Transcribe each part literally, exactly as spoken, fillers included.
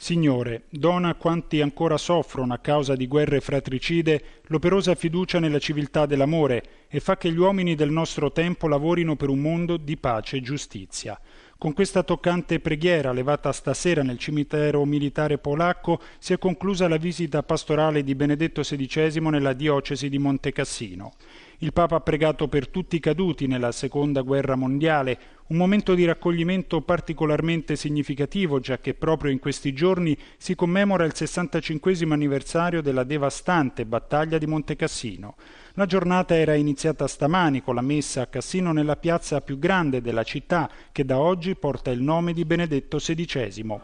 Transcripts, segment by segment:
Signore, dona a quanti ancora soffrono a causa di guerre fratricide l'operosa fiducia nella civiltà dell'amore e fa che gli uomini del nostro tempo lavorino per un mondo di pace e giustizia. Con questa toccante preghiera levata stasera nel cimitero militare polacco si è conclusa la visita pastorale di Benedetto sedicesimo nella diocesi di Montecassino. Il Papa ha pregato per tutti i caduti nella Seconda Guerra Mondiale, un momento di raccoglimento particolarmente significativo, giacché proprio in questi giorni si commemora il sessantacinquesimo anniversario della devastante battaglia di Montecassino. La giornata era iniziata stamani con la messa a Cassino nella piazza più grande della città, che da oggi porta il nome di Benedetto sedicesimo.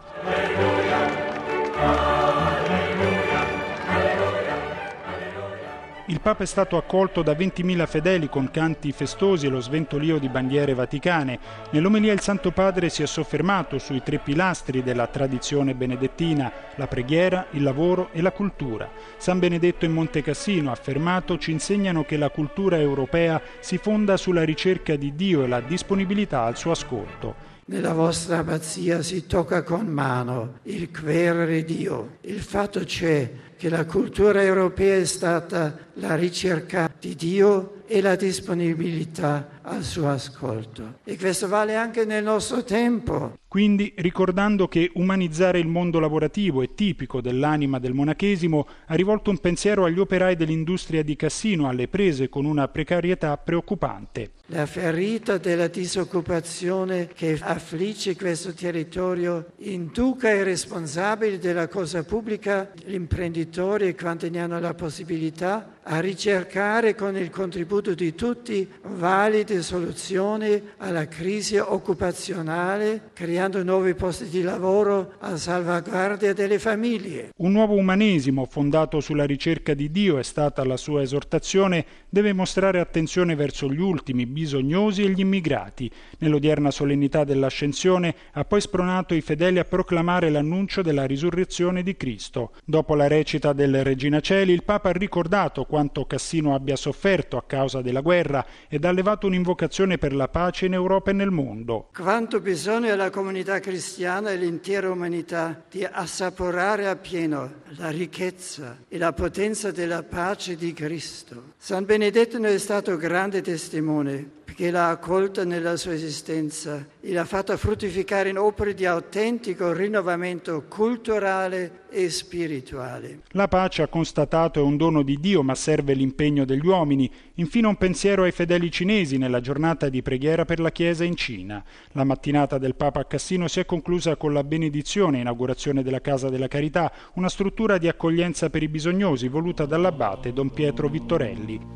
Il Papa è stato accolto da ventimila fedeli con canti festosi e lo sventolio di bandiere vaticane. Nell'omelia il Santo Padre si è soffermato sui tre pilastri della tradizione benedettina, la preghiera, il lavoro e la cultura. San Benedetto in Montecassino ha affermato: ci insegnano che la cultura europea si fonda sulla ricerca di Dio e la disponibilità al suo ascolto. Nella vostra abbazia si tocca con mano il querere Dio. Il fatto c'è che la cultura europea è stata la ricerca di Dio e la disponibilità al suo ascolto. E questo vale anche nel nostro tempo. Quindi, ricordando che umanizzare il mondo lavorativo è tipico dell'anima del monachesimo, ha rivolto un pensiero agli operai dell'industria di Cassino, alle prese con una precarietà preoccupante. La ferita della disoccupazione che affligge questo territorio induca i responsabili della cosa pubblica, gli imprenditori e quanti ne hanno la possibilità, a ricercare con il contributo di tutti valide soluzioni alla crisi occupazionale, creando nuovi posti di lavoro a salvaguardia delle famiglie. Un nuovo umanesimo fondato sulla ricerca di Dio, è stata la sua esortazione, deve mostrare attenzione verso gli ultimi, bisognosi e gli immigrati. Nell'odierna solennità dell'Ascensione ha poi spronato i fedeli a proclamare l'annuncio della risurrezione di Cristo. Dopo la recita del Regina Coeli, il Papa ha ricordato quanto Cassino abbia sofferto a causa della guerra ed ha levato un'invocazione per la pace in Europa e nel mondo. Quanto bisogna la comunità cristiana e l'intera umanità di assaporare appieno la ricchezza e la potenza della pace di Cristo. San Benedetto ne è stato grande testimone, perché l'ha accolta nella sua esistenza e l'ha fatta fruttificare in opere di autentico rinnovamento culturale e spirituale. La pace, ha constatato, è un dono di Dio, ma serve l'impegno degli uomini. Infine un pensiero ai fedeli cinesi nella giornata di preghiera per la Chiesa in Cina. La mattinata del Papa a Cassino si è conclusa con la benedizione e inaugurazione della Casa della Carità, una struttura di accoglienza per i bisognosi voluta dall'abate Don Pietro Vittorelli.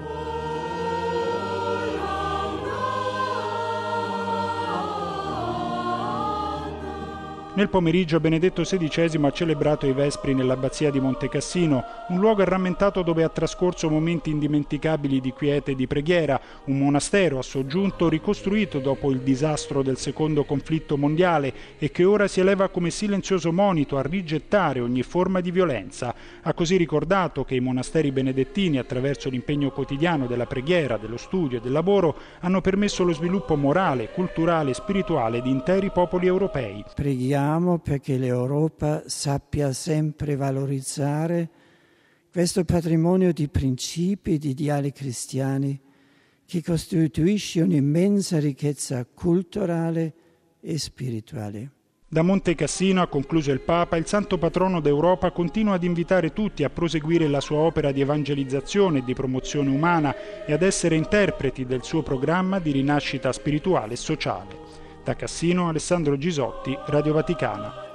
Nel pomeriggio Benedetto sedicesimo ha celebrato i Vespri nell'abbazia di Montecassino, un luogo arrammentato dove ha trascorso momenti indimenticabili di quiete e di preghiera, un monastero, ha soggiunto, ricostruito dopo il disastro del secondo conflitto mondiale e che ora si eleva come silenzioso monito a rigettare ogni forma di violenza. Ha così ricordato che i monasteri benedettini, attraverso l'impegno quotidiano della preghiera, dello studio e del lavoro, hanno permesso lo sviluppo morale, culturale e spirituale di interi popoli europei. Preghiamo perché l'Europa sappia sempre valorizzare questo patrimonio di principi e di ideali cristiani che costituisce un'immensa ricchezza culturale e spirituale. Da Montecassino, ha concluso il Papa, il Santo Patrono d'Europa continua ad invitare tutti a proseguire la sua opera di evangelizzazione e di promozione umana e ad essere interpreti del suo programma di rinascita spirituale e sociale. Da Cassino, Alessandro Gisotti, Radio Vaticana.